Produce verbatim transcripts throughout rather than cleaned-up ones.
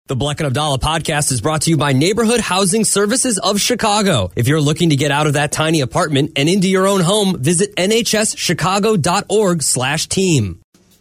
The Bleck and Abdallah podcast is brought to you by Neighborhood Housing Services of Chicago. If you're looking to get out of that tiny apartment and into your own home, visit N H S chicago dot org slash team.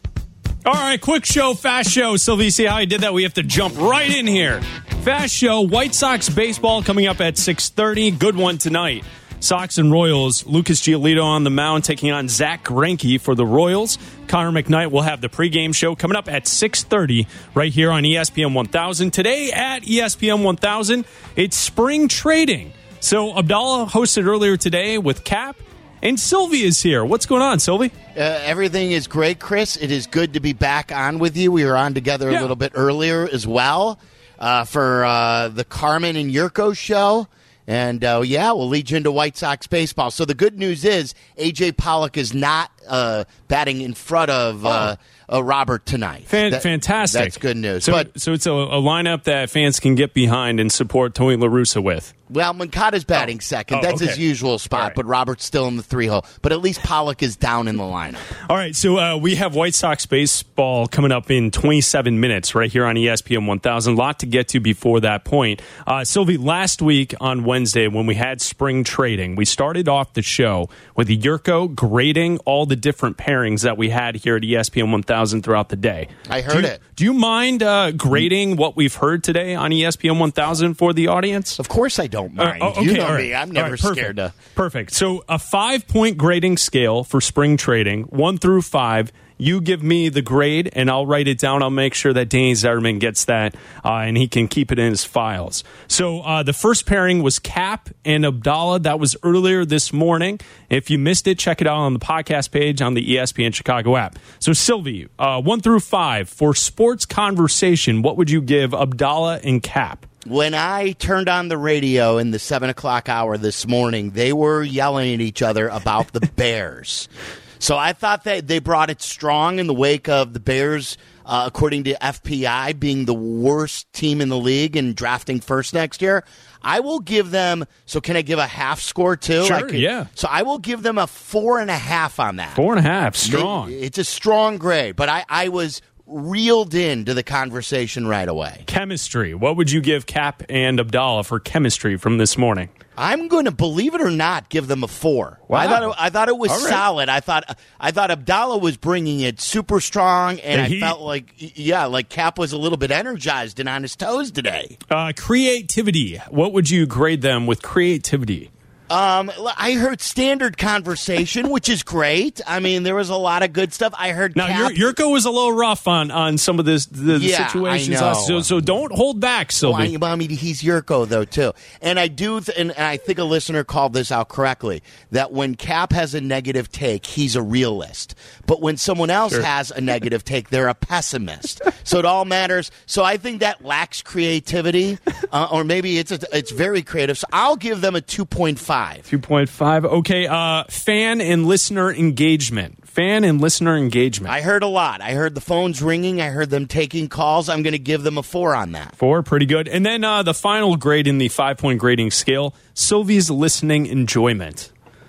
All right, quick show, fast show. Sylvie, see how I did that? We have to jump right in here. Fast show, White Sox baseball coming up at six thirty. Good one tonight. Sox and Royals. Lucas Giolito on the mound taking on Zach Greinke for the Royals. Connor McKnight will have the pregame show coming up at six thirty right here on E S P N one thousand. Today at E S P N one thousand, it's spring trading. So Abdallah hosted earlier today with Cap, and Sylvie is here. What's going on, Sylvie? Uh, everything is great, Chris. It is good to be back on with you. We were on together Yeah. a little bit earlier as well uh, for uh, the Carmen and Yurko show. And, uh, yeah, we'll lead you into White Sox baseball. So the good news is A J Pollock is not uh, batting in front of uh, uh, Robert tonight. Fan- That- fantastic. That's good news. So, but so it's a, a lineup that fans can get behind and support Tony La Russa with. Well, Moncada's batting Oh. second. Oh, That's okay. his usual spot, All right. but Robert's still in the three-hole. But at least Pollock is down in the lineup. All right, so uh, we have White Sox baseball coming up in twenty-seven minutes right here on E S P N one thousand. A lot to get to before that point. Uh, Sylvie, last week on Wednesday when we had spring trading, we started off the show with Yurko grading all the different pairings that we had here at E S P N one thousand throughout the day. I heard do you, it. Do you mind uh, grading what we've heard today on E S P N one thousand for the audience? Of course I don't Uh, mind. oh, okay, you know all right. me. I'm All never right, perfect. scared to... Perfect. So a five-point grading scale for spring trading, one through five. You give me the grade, and I'll write it down. I'll make sure that Danny Zetterman gets that, uh, and he can keep it in his files. So uh, the first pairing was Cap and Abdallah. That was earlier this morning. If you missed it, check it out on the podcast page on the E S P N Chicago app. So, Sylvie, uh, one through five, for sports conversation, what would you give Abdallah and Cap? When I turned on the radio in the seven o'clock hour this morning, they were yelling at each other about the Bears. So I thought that they brought it strong in the wake of the Bears, uh, according to F P I, being the worst team in the league and drafting first next year. I will give them, so can I give a half score too? Sure, I could- yeah. So I will give them a four and a half on that. Four and a half, strong. It- it's a strong grade, but I, I was reeled into the conversation right away. Chemistry. What would you give Cap and Abdallah for chemistry from this morning? I'm going to, believe it or not, give them a four. Wow. I thought it, I thought it was All right. solid. I thought I thought Abdallah was bringing it super strong, and The I heat. felt like yeah, like Cap was a little bit energized and on his toes today. Uh, creativity. What would you grade them with creativity? Um, I heard standard conversation, which is great. I mean, there was a lot of good stuff. I heard Now, Cap. Yur- Yurko was a little rough on, on some of this, the, the Yeah, situations. I know. So, so don't hold back, Well, I, Sylvie. well, I mean, he's Yurko, though, too. And I do, th- and, and I think a listener called this out correctly, that when Cap has a negative take, he's a realist. But when someone else Sure. has a negative take, they're a pessimist. So it all matters. So I think that lacks creativity, uh, or maybe it's a, it's very creative. So I'll give them a two point five. two point five. Okay. Uh, fan and listener engagement. Fan and listener engagement. I heard a lot. I heard the phones ringing. I heard them taking calls. I'm going to give them a four on that. Four, pretty good. And then uh, the final grade in the five-point grading scale, Sylvie's listening enjoyment.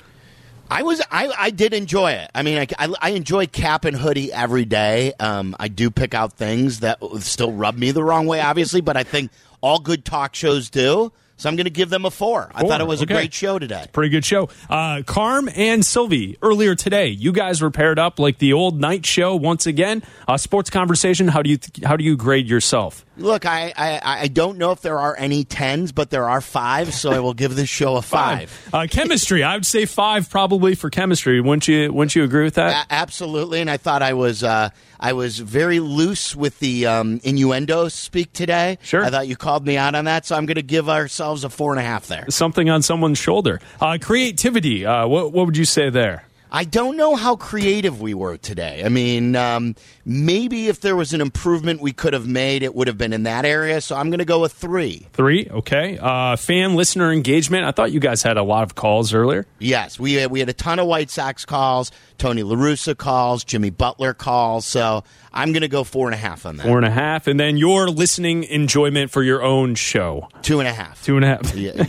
I was I, I did enjoy it. I mean, I, I, I enjoy Cap and Hoodie every day. Um, I do pick out things that still rub me the wrong way, obviously, but I think all good talk shows do. So I'm going to give them a four. I Four, thought it was okay. a great show today. Pretty good show. Uh, Carm and Sylvie, earlier today, you guys were paired up like the old night show once again. Uh, sports conversation, how do you th- how do you grade yourself? Look, I, I, I don't know if there are any tens, but there are five, so I will give this show a five. Uh, chemistry, I would say five probably for chemistry. Wouldn't you? Wouldn't you agree with that? A- absolutely, and I thought I was uh, I was very loose with the um, innuendo speak today. Sure. I thought you called me out on that, so I'm going to give ourselves a four and a half there. Something on someone's shoulder. Uh, creativity, uh, what what would you say there? I don't know how creative we were today. I mean, um, maybe if there was an improvement we could have made, it would have been in that area. So I'm going to go with three. Three, okay. Uh, fan listener engagement. I thought you guys had a lot of calls earlier. Yes, we had, we had a ton of White Sox calls, Tony La Russa calls, Jimmy Butler calls. So I'm going to go four and a half on that. Four and a half. And then your listening enjoyment for your own show. Two and a half. Two and a half. Yeah.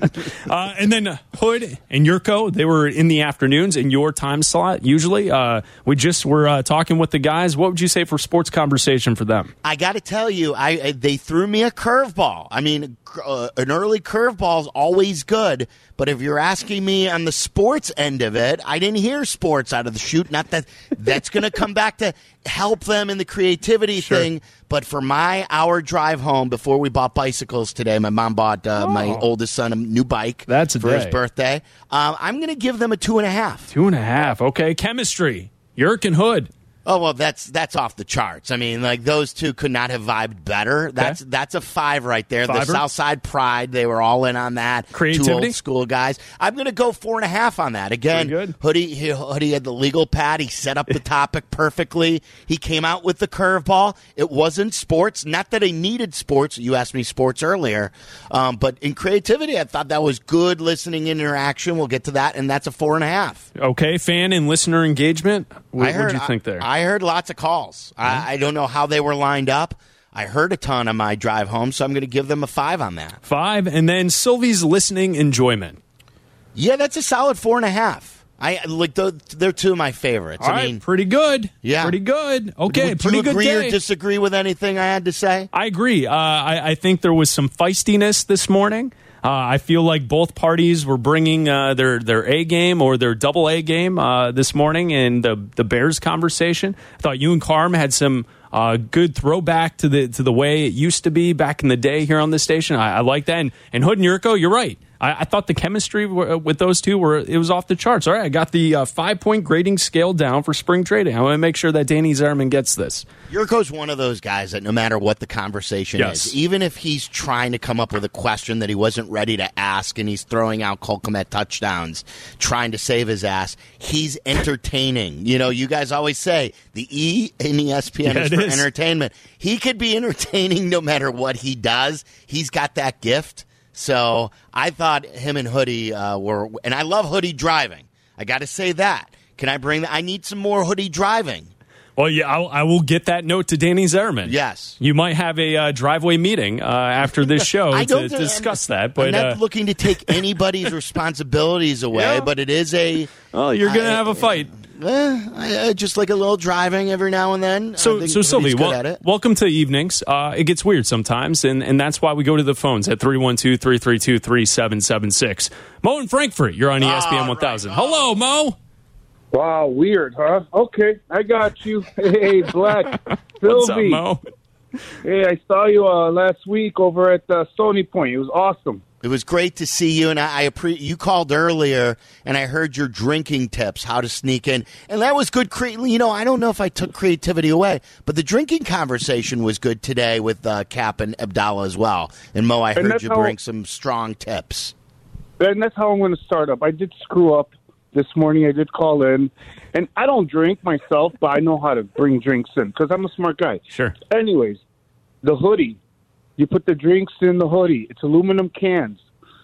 uh, and then Hood and Yurko, they were in the afternoons in your time slot, usually. Uh, we just were uh, talking with the guys. What would you say for sports conversation for them? I got to tell you, I, I they threw me a curveball. I mean, uh, an early curveball is always good. But if you're asking me on the sports end of it, I didn't hear sports out of the chute. Not that that's going to come back to help them in the creativity sure. thing. But for my hour drive home before we bought bicycles today, my mom bought uh, oh. my oldest son a new bike that's a for day. his birthday. Um, I'm going to give them a two and a half. Two and a half. Okay. Chemistry. Yerk and Hood. Oh, well, that's that's off the charts. I mean, like, those two could not have vibed better. That's okay. that's a five right there. Fiver? The Southside Pride, they were all in on that. Creativity? Two old school guys. I'm going to go four and a half on that. Again, good. Hoodie, he, Hoodie had the legal pad. He set up the topic perfectly. He came out with the curveball. It wasn't sports. Not that I needed sports. You asked me sports earlier. Um, but in creativity, I thought that was good listening interaction. We'll get to that, and that's a four and a half. Okay, fan and listener engagement. What did you think there? I, I heard lots of calls. Mm-hmm. I, I don't know how they were lined up. I heard a ton on my drive home, so I'm going to give them a five on that. Five, and then Sylvie's listening enjoyment. Yeah, that's a solid four and a half. I like they're two of my favorites. All I right, mean, pretty good. Yeah, pretty good. Okay, do, pretty do you good agree day. or disagree with anything I had to say? I agree. Uh, I, I think there was some feistiness this morning. Uh, I feel like both parties were bringing uh, their their A game or their double A game uh, this morning in the the Bears conversation. I thought you and Carm had some uh, good throwback to the to the way it used to be back in the day here on this station. I, I like that. And, and Hood and Yurko, you're right. I, I thought the chemistry w- with those two were it was off the charts. All right, I got the uh, five point grading scale down for spring trading. I want to make sure that Danny Zerman gets this. Yurko's one of those guys that no matter what the conversation yes. is, even if he's trying to come up with a question that he wasn't ready to ask and he's throwing out Cole Kmet touchdowns, trying to save his ass, he's entertaining. You know, you guys always say the E in E S P N yeah, is for is. entertainment. He could be entertaining no matter what he does. He's got that gift. So I thought him and Hoodie uh, were, and I love Hoodie driving. I got to say that. Can I bring that? I need some more Hoodie driving. Well, yeah, I'll, I will get that note to Danny Zerman. Yes. You might have a uh, driveway meeting uh, after this show I to don't th- discuss I'm, that. But I'm not uh, looking to take anybody's responsibilities away, yeah. but it is a... Oh, you're going to have a fight. Eh, I, I just like a little driving every now and then. So, so Sylvie, well, welcome to evenings. Uh, it gets weird sometimes, and, and that's why we go to the phones at three one two, three three two, three seven seven six. Mo in Frankfurt, you're on E S P N one thousand. Right. Hello, Mo. Wow, weird, huh? Okay, I got you. Hey, Black. What's up, Sylvie. Mo? Hey, I saw you uh, last week over at uh, Stony Point. It was awesome. It was great to see you, and I, I appre- you called earlier, and I heard your drinking tips, how to sneak in, and that was good. Cre- you know, I don't know if I took creativity away, but the drinking conversation was good today with uh, Cap and Abdallah as well. And Mo, I heard you how, bring some strong tips. And that's how I'm going to start up. I did screw up this morning. I did call in, and I don't drink myself, but I know how to bring drinks in because I'm a smart guy. Sure. Anyways, the hoodie. You put the drinks in the hoodie. It's aluminum cans.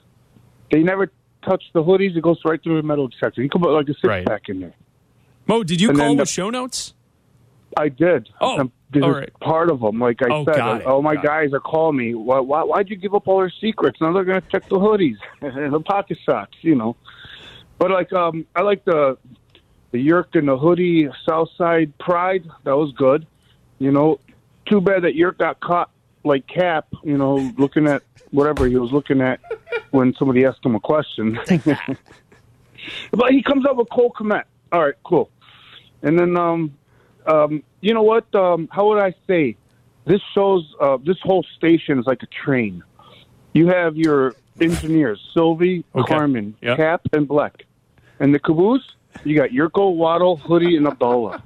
They never touch the hoodies. It goes right through the metal detector. You can put like a six right. pack in there. Mo, did you and call with the, show notes? I did. Oh, um, this all is right. part of them. Like I oh, said, got it. all my got guys it. are calling me. Why, why, why'd you give up all their secrets? Now they're going to check the hoodies and the pocket socks, you know. But like, um, I like the the Yerk and the hoodie Southside Pride. That was good. You know, too bad that Yerk got caught like Cap, you know, looking at whatever he was looking at when somebody asked him a question. But he comes up with Cole Kmet. All right, cool. And then, um, um, you know what? Um, how would I say? This shows, uh, this whole station is like a train. You have your engineers, Sylvie, okay. Carmen, yep. Cap, and Black. And the caboose, you got Yurko, Waddle, Hoodie, and Abdullah.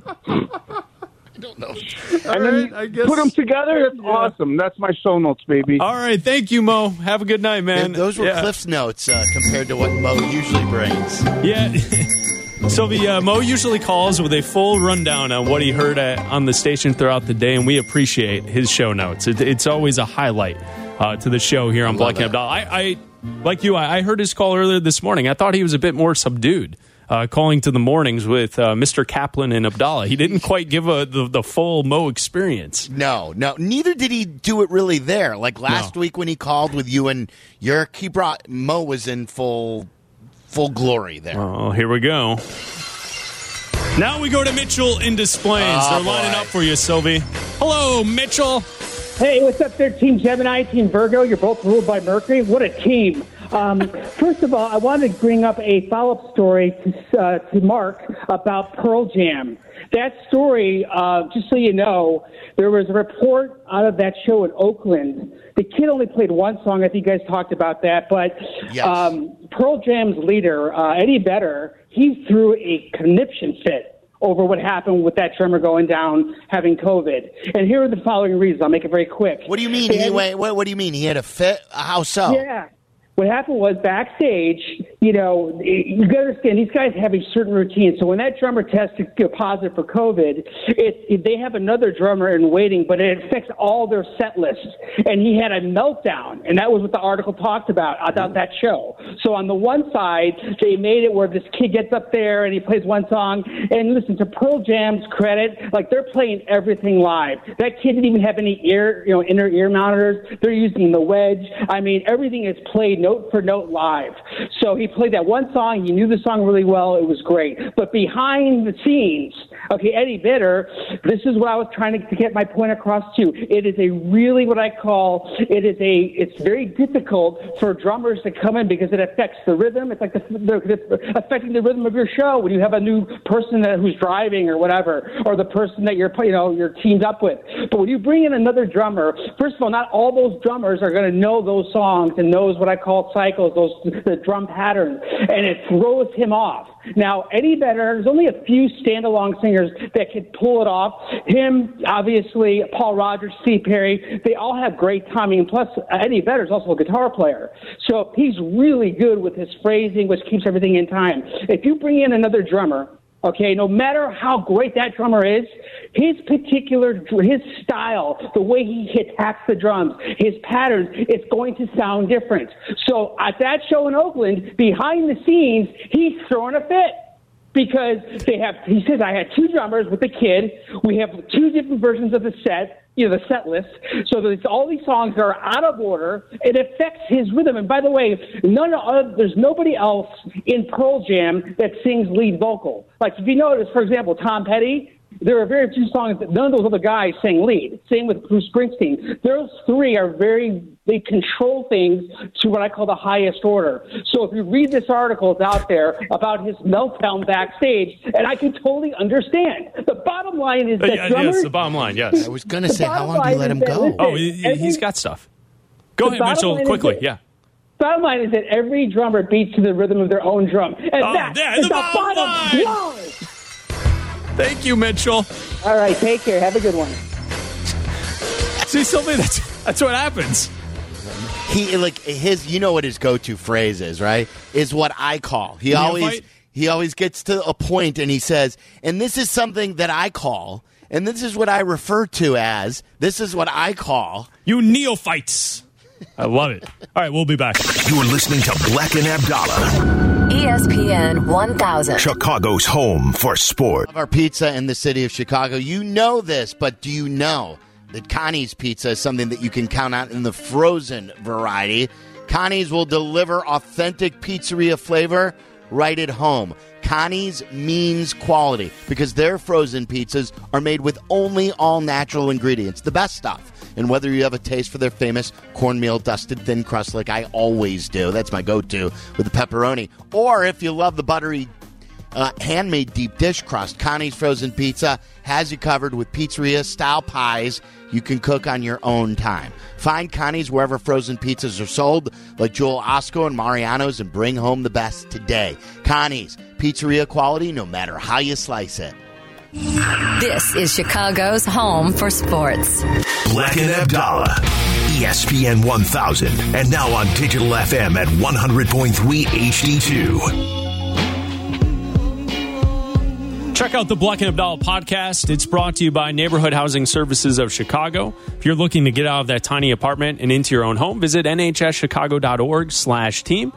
I don't know. And All then right, I guess, put them together. That's yeah. awesome. That's my show notes, baby. All right. Thank you, Mo. Have a good night, man. And those were yeah. Cliff's notes uh, compared to what Mo usually brings. Yeah. Sylvie, uh, Mo usually calls with a full rundown on what he heard at, on the station throughout the day, and we appreciate his show notes. It, it's always a highlight uh, to the show here on Black and Abdallah. I, I, like you, I, I heard his call earlier this morning. I thought he was a bit more subdued. uh, calling to the mornings with uh, Mister Kaplan and Abdallah. He didn't quite give a, the, the full Mo experience. No, no. Neither did he do it really there. Like last No. week when he called with you and Yerk, he brought Mo was in full full glory there. Oh, here we go. Now we go to Mitchell in Des Plaines. Oh, They're lining boy. up for you, Sylvie. Hello, Mitchell. Hey, what's up there, Team Gemini, Team Virgo? You're both ruled by Mercury. What a team. Um, first of all, I wanted to bring up a follow-up story to, uh, to Mark about Pearl Jam. That story, uh, just so you know, there was a report out of that show in Oakland. The kid only played one song. I think you guys talked about that. But Yes. um, Pearl Jam's leader, uh, Eddie Vedder, he threw a conniption fit over what happened with that drummer going down having COVID. And here are the following reasons. I'll make it very quick. What do you mean? They He, had- wait, what, what do you mean? He had a fit? How so? Yeah. What happened was backstage, you know, you got to understand, these guys have a certain routine. So when that drummer tested positive for COVID, it, it, they have another drummer in waiting, but it affects all their set lists. And he had a meltdown, and that was what the article talked about, about that show. So on the one side, they made it where this kid gets up there and he plays one song. And listen, to Pearl Jam's credit, like they're playing everything live. That kid didn't even have any ear, you know, inner ear monitors. They're using the wedge. I mean, everything is played note for note live. So he played that one song. He knew the song really well. It was great. But behind the scenes, okay, Eddie Vedder, this is what I was trying to, to get my point across to. It is a really what I call, it is a, it's very difficult for drummers to come in because it affects the rhythm. It's like the, the, it's affecting the rhythm of your show when you have a new person that, who's driving or whatever, or the person that you're, you know, you're teamed up with. But when you bring in another drummer, first of all, not all those drummers are going to know those songs and knows what I call cycles, those the drum patterns, and it throws him off. Now, Eddie Vedder, there's only a few stand-alone singers that could pull it off. Him, obviously, Paul Rogers, Steve Perry, they all have great timing. And plus, Eddie Vedder's also a guitar player. So he's really good with his phrasing, which keeps everything in time. If you bring in another drummer, okay, no matter how great that drummer is, his particular, his style, the way he attacks the drums, his patterns, it's going to sound different. So at that show in Oakland, behind the scenes, he's throwing a fit. Because they have, he says, I had two drummers with the kid. We have two different versions of the set, you know, the set list. So there's all these songs that are out of order. It affects his rhythm. And by the way, none of, there's nobody else in Pearl Jam that sings lead vocal. Like if you notice, for example, Tom Petty, there are very few songs that none of those other guys sang lead. Same with Bruce Springsteen. Those three are very, they control things to what I call the highest order. So if you read this article, it's out there about his meltdown backstage, and I can totally understand. The bottom line is Uh, that yeah, drummers, yes, the bottom line, yes. I was going to The say, how bottom long do you line let is him that, go? listen, Oh, he, every- he's got stuff. Go The ahead, bottom Mitchell, line is quickly. that- Yeah. bottom line is that every drummer beats to the rhythm of their own drum. And Oh, that yeah, is the the bottom bottom line. line. Thank you, Mitchell. All right, take care. Have a good one. See, Sylvie, that's, that's what happens. He like his, you know what his go-to phrase is, right? Is what I call. He Neophyte? always he always gets to a point and he says, and this is something that I call, and this is what I refer to as, this is what I call. You neophytes. I love it. All right, we'll be back. You're listening to Black and Abdallah, E S P N one thousand. Chicago's home for sport. Of our pizza in the city of Chicago. You know this, but do you know that Connie's Pizza is something that you can count on in the frozen variety? Connie's will deliver authentic pizzeria flavor right at home. Connie's means quality because their frozen pizzas are made with only all-natural ingredients, the best stuff. And whether you have a taste for their famous cornmeal dusted thin crust like I always do, that's my go-to with the pepperoni, or if you love the buttery Uh, handmade deep dish crust, Connie's Frozen Pizza has you covered with pizzeria-style pies you can cook on your own time. Find Connie's wherever frozen pizzas are sold, like Joel Osco and Mariano's, and bring home the best today. Connie's, pizzeria quality no matter how you slice it. This is Chicago's home for sports. Black and Abdallah, E S P N one thousand, and now on digital F M at one hundred point three H D two. Check out the Black and Abdallah podcast. It's brought to you by Neighborhood Housing Services of Chicago. If you're looking to get out of that tiny apartment and into your own home, visit N H S Chicago dot org slash team.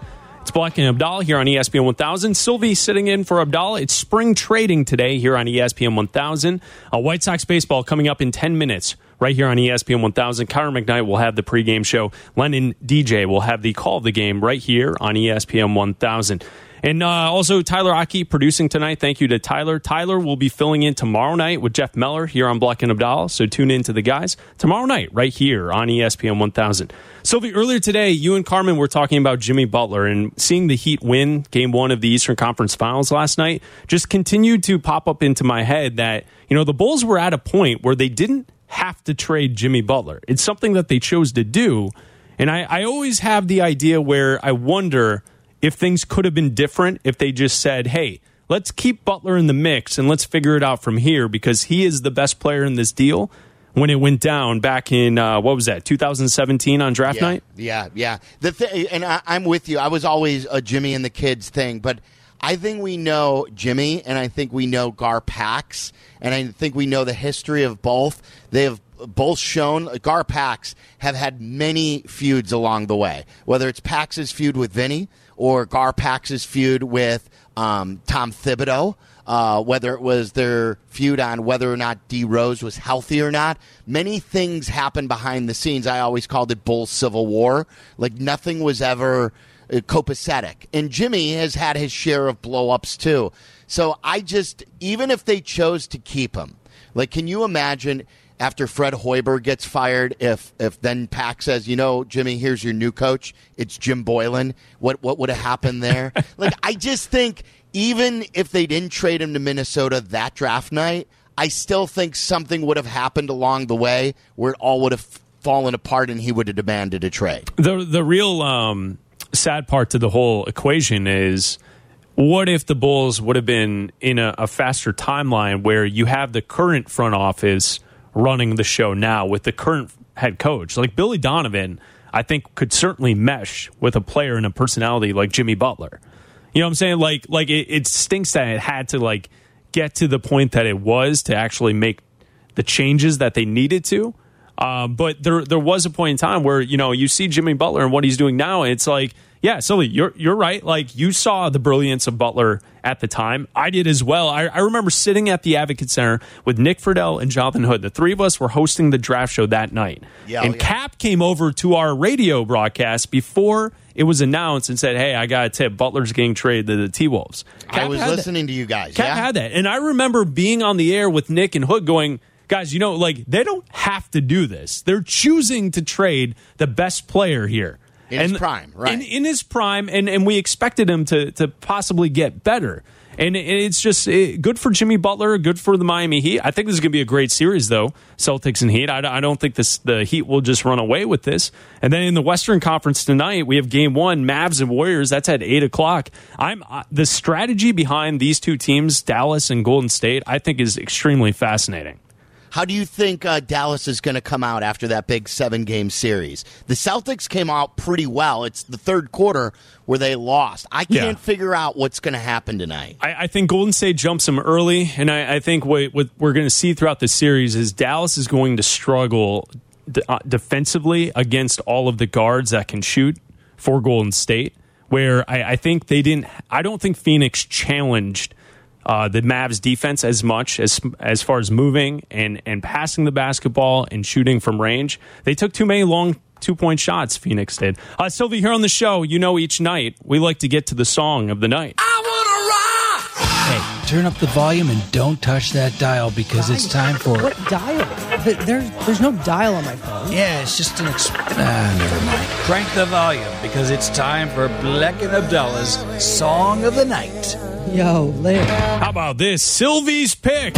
It's Black and Abdallah here on E S P N one thousand. Sylvie sitting in for Abdallah. It's spring trading today here on E S P N one thousand. Uh, White Sox baseball coming up in ten minutes right here on E S P N one thousand. Kyra McKnight will have the pregame show. Lennon D J will have the call of the game right here on E S P N one thousand. And uh, also Tyler Aki producing tonight. Thank you to Tyler. Tyler will be filling in tomorrow night with Jeff Meller here on Black and Abdallah. So tune in to the guys tomorrow night right here on E S P N one thousand. Sylvie, earlier today, you and Carmen were talking about Jimmy Butler, and seeing the Heat win game one of the Eastern Conference Finals last night just continued to pop up into my head that, you know, the Bulls were at a point where they didn't have to trade Jimmy Butler. It's something that they chose to do. And I, I always have the idea where I wonder if things could have been different if they just said, hey, let's keep Butler in the mix and let's figure it out from here, because he is the best player in this deal. When it went down back in, uh, what was that, two thousand seventeen on draft yeah, night? Yeah, yeah. The th- and I, I'm with you. I was always a Jimmy and the kids thing, but I think we know Jimmy, and I think we know Gar Pax, and I think we know the history of both. They have both shown, Gar Pax have had many feuds along the way, whether it's Pax's feud with Vinny or Gar Pax's feud with um, Tom Thibodeau. Uh, whether it was their feud on whether or not D Rose was healthy or not. Many things happened behind the scenes. I always called it Bulls Civil War. Like, nothing was ever uh, copacetic. And Jimmy has had his share of blow-ups, too. So I just, even if they chose to keep him, like, can you imagine after Fred Hoiberg gets fired, if if then Pax says, you know, Jimmy, here's your new coach, it's Jim Boylan, what, what would have happened there? Like, I just think, even if they didn't trade him to Minnesota that draft night, I still think something would have happened along the way where it all would have fallen apart and he would have demanded a trade. The the real um, sad part to the whole equation is, what if the Bulls would have been in a, a faster timeline where you have the current front office running the show now with the current head coach? Like Billy Donovan, I think, could certainly mesh with a player and a personality like Jimmy Butler. You know what I'm saying? Like, like it, it stinks that it had to like get to the point that it was to actually make the changes that they needed to. Um, but there, there was a point in time where, you know, you see Jimmy Butler and what he's doing now. And it's like, yeah, Sully, you're you're right. Like, you saw the brilliance of Butler at the time. I did as well. I, I remember sitting at the Advocate Center with Nick Friedel and Jonathan Hood. The three of us were hosting the draft show that night. Yeah, and yeah. Cap came over to our radio broadcast before it was announced and said, hey, I got a tip. Butler's getting traded to the T-Wolves. Cap I was listening that. to you guys. Cap yeah? had that. And I remember being on the air with Nick and Hood going, guys, you know, like, they don't have to do this. They're choosing to trade the best player here. In and, his prime, right. In, in his prime, and, and we expected him to to possibly get better. And it's just it, good for Jimmy Butler, good for the Miami Heat. I think this is going to be a great series, though, Celtics and Heat. I, I don't think this the Heat will just run away with this. And then in the Western Conference tonight, we have Game One, Mavs and Warriors. That's at eight o'clock. I'm uh, the strategy behind these two teams, Dallas and Golden State, I think is extremely fascinating. How do you think uh, Dallas is going to come out after that big seven-game series? The Celtics came out pretty well. It's the third quarter where they lost. I can't yeah. figure out what's going to happen tonight. I, I think Golden State jumps them early, and I, I think what, what we're going to see throughout the series is Dallas is going to struggle de- uh, defensively against all of the guards that can shoot for Golden State, where I, I think they didn't – I don't think Phoenix challenged – Uh, the Mavs defense as much as as far as moving and, and passing the basketball and shooting from range. They took too many long two-point shots, Phoenix did. Uh, Sylvie, here on the show, you know, each night we like to get to the song of the night. I wanna rock! Hey, turn up the volume and don't touch that dial because it's time for... What dial? There's, there's no dial on my phone. Yeah, it's just an... Exp- ah, never mind. Crank the volume because it's time for Black and Abdallah's Song of the Night. Yo, later. How about this? Sylvie's pick.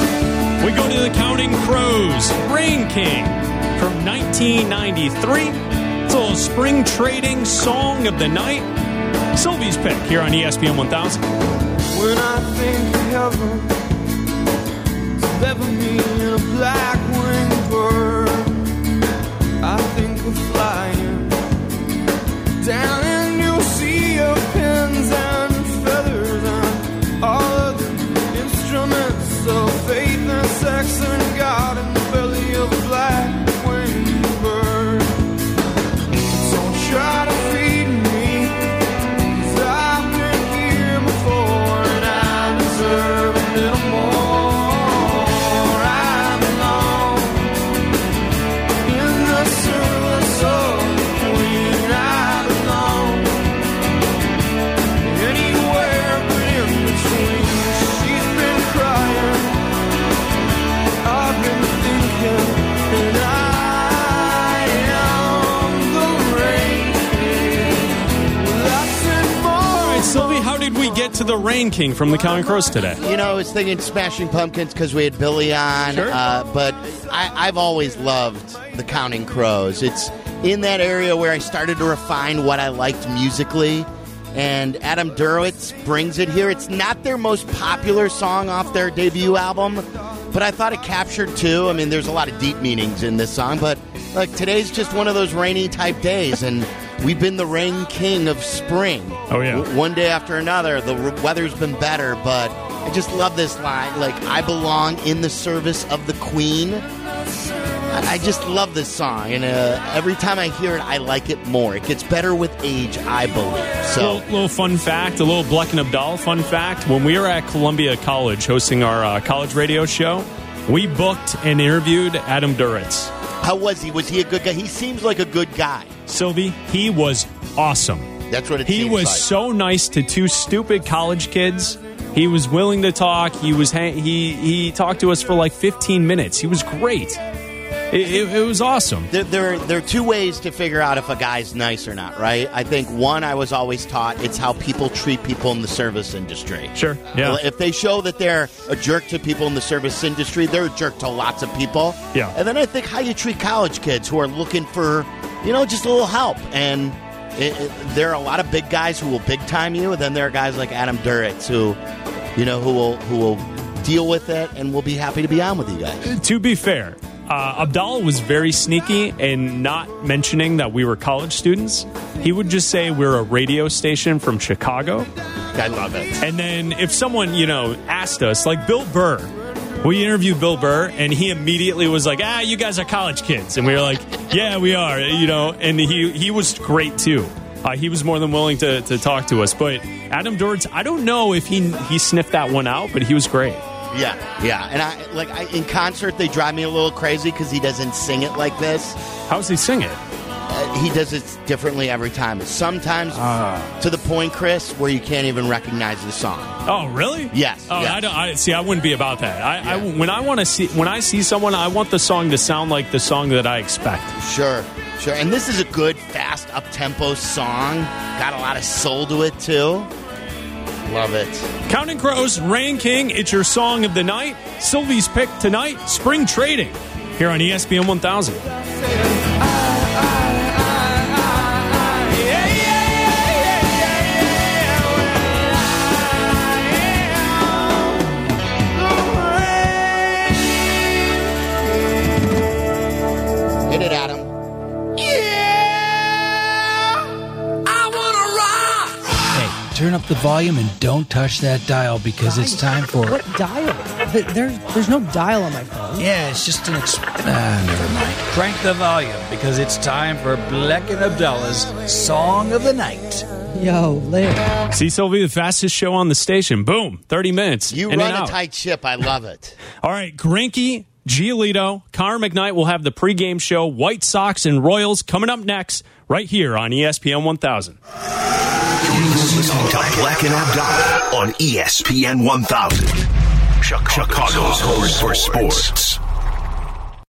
We go to the Counting Crows, Rain King from nineteen ninety-three. It's a little spring trading song of the night. Sylvie's pick here on E S P N one thousand. When I think of heaven, it's never me in a black winged bird. I think of flying down in your sea of pins and feathers and all of the instruments of faith and sex and God in the belly of a black winged bird. So try to feed me, 'cause the Rain King from the Counting Crows today? You know, I was thinking Smashing Pumpkins because we had Billy on, Sure. uh, but I, I've always loved the Counting Crows. It's in that area where I started to refine what I liked musically, and Adam Duritz brings it here. It's not their most popular song off their debut album, but I thought it captured too. I mean, there's a lot of deep meanings in this song, but like today's just one of those rainy type days, and we've been the rain king of spring. Oh, yeah. W- one day after another, the r- weather's been better, but I just love this line. Like, I belong in the service of the Queen. I, I just love this song, and uh, every time I hear it, I like it more. It gets better with age, I believe. So, little, little fun fact, a little Bleck and Abdal fun fact. When we were at Columbia College hosting our uh, college radio show, we booked and interviewed Adam Duritz. How was he? Was he a good guy? He seems like a good guy. Sylvie, he was awesome. That's what it He seems was like. so nice to two stupid college kids. He was willing to talk. He was ha- he he talked to us for like fifteen minutes. He was great. It, it, it was awesome. There, there, there are two ways to figure out if a guy's nice or not, right? I think one, I was always taught, it's how people treat people in the service industry. Sure, yeah. Well, if they show that they're a jerk to people in the service industry, they're a jerk to lots of people. Yeah. And then I think how you treat college kids who are looking for, you know, just a little help. And it, it, there are a lot of big guys who will big time you, and then there are guys like Adam Duritz who, you know, who will who will deal with it and will be happy to be on with you guys. To be fair, uh, Abdallah was very sneaky in not mentioning that we were college students. He would just say we're a radio station from Chicago. I love it. And then if someone, you know, asked us, like Bill Burr, we interviewed Bill Burr, and he immediately was like, ah, you guys are college kids. And we were like, yeah, we are, you know, and he, he was great, too. Uh, he was more than willing to, to talk to us. But Adam Duritz, I don't know if he he sniffed that one out, but he was great. Yeah, yeah, and I like I, in concert they drive me a little crazy because he doesn't sing it like this. How does he sing it? Uh, he does it differently every time. Sometimes Uh. to the point, Chris, where you can't even recognize the song. Oh, really? Yes. Oh, yes. I don't. I, see, I wouldn't be about that. I, I Yeah. when I want to see when I see someone, I want the song to sound like the song that I expect. Sure, sure. And this is a good, fast, up tempo song. Got a lot of soul to it too. Love it. Counting Crows, Rain King, it's your song of the night. Sylvie's pick tonight, Spring Trading, here on E S P N one thousand. Hit it, Adam. Hey, turn up the volume and don't touch that dial because it's time for. What dial? Th- There's there's no dial on my phone. Yeah, it's just an. Exp- ah, never mind. Crank the volume because it's time for Bleck and Abdallah's Song of the Night. Yo, Larry. See, Sylvie, the fastest show on the station. Boom, thirty minutes. You in run and a out. tight ship. I love it. All right, Grinke, Giolito, Connor McKnight will have the pregame show. White Sox and Royals coming up next, right here on E S P N one thousand. You're listening to Bleck and Abdallah on E S P N one thousand. Chicago's home for sports.